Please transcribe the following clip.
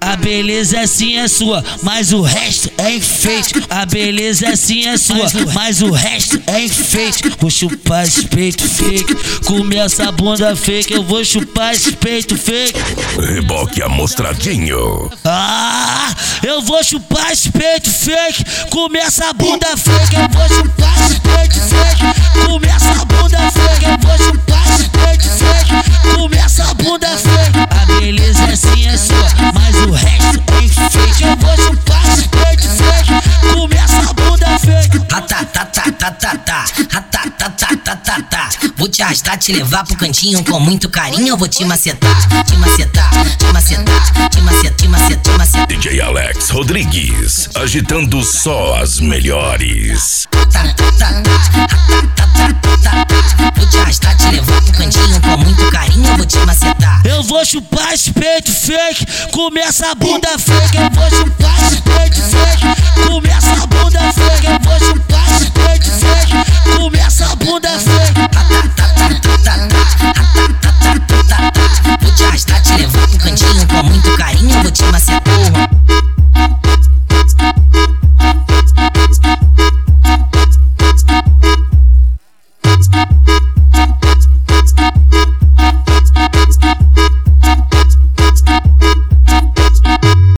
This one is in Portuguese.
A beleza assim é sua, mas o resto é enfeite. A beleza assim é sua, mas o resto é enfeite. Vou chupar esse peito fake, comer essa bunda fake. Eu vou chupar esse peito fake. Reboque amostradinho. Eu vou chupar esse peito fake, comer essa bunda fake. Eu vou chupar esse peito fake, comer essa bunda fake. Eu vou chupar esse peito fake, comer essa bunda fake. A beleza assim é sua, mas o resto é enfeite. Eu vou chupar esse peito fake, comer essa bunda fake. Vou te arrastar, te levar pro cantinho com muito carinho. Eu vou te macetar, te macetar, te macetar, te macetar, te macetar, te macetar. DJ Alex Rodrigues, agitando só as melhores. Vou te arrastar, te levar pro cantinho com muito carinho. Eu vou te macetar. Eu vou chupar esse peito fake, comer essa bunda fake. Eu vou chupar esse peito fake, comer essa bunda fake. Eu vou chupar